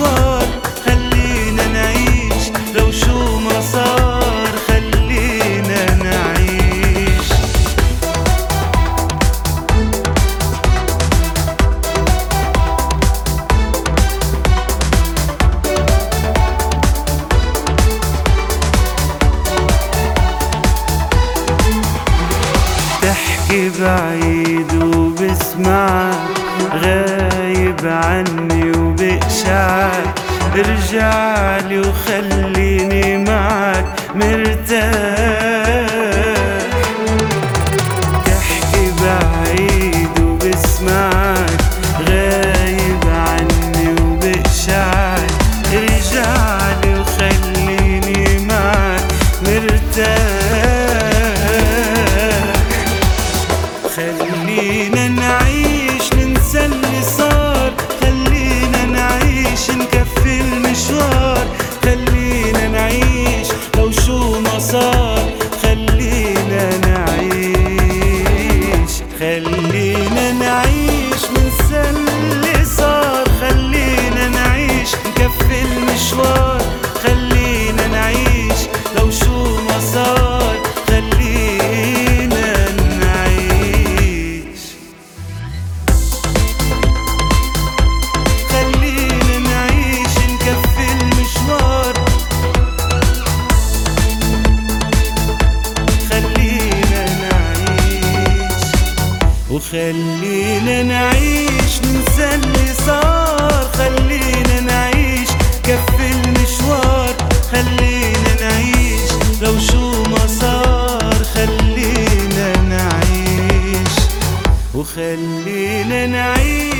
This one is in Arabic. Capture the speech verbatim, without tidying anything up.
مشوار، خلينا نعيش لو شو ما صار، خلينا نعيش. تحكي بعيد وبسمعك، غايب عني وبقشعك، ارجعلي وخليني معك مرتاح. تحكي بعيد وبسمعك، غايب عني وبقشعك، ارجعلي وخليني معك مرتاح. خلينا نعيش ننسى اللي صار، خلينا نعيش نكفي المشوار، خلينا نعيش لو شو ما صار، خلينا نعيش. خلينا نعيش ننسى اللي صار، خلينا نعيش نكفي المشوار، خلينا نعيش لو شو ما صار، خلينا نعيش. خلينا نعيش نكفي المشوار، خلينا نعيش. وخلينا نعيش ننسى اللي صار، خلينا نعيش كفي المشوار، خلينا نعيش لو شو ما صار، خلينا نعيش. وخلينا نعيش.